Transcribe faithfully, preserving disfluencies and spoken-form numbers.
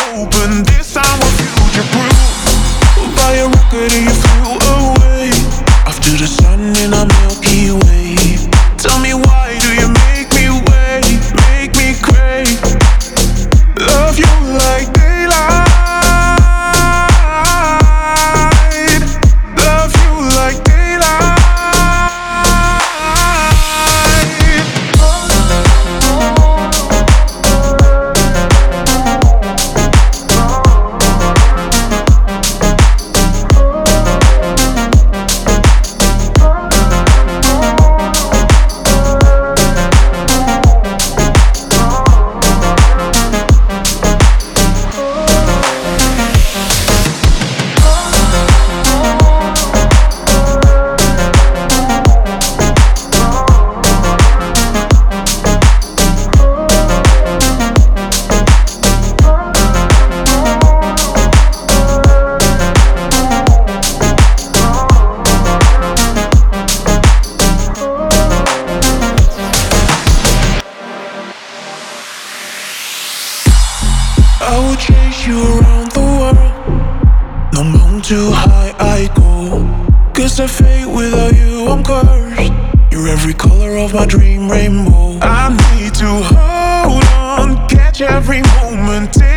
hoping this time we'll future proof. Buy a record and you flew away after the sun in a Milky Way. Tell me why do you make me wait, make me crave, love you like daylight, love you like daylight. I will chase you around the world. No mountain too high I go, 'cause I fade without you, I'm cursed. You're every color of my dream rainbow. I need to hold on, catch every moment.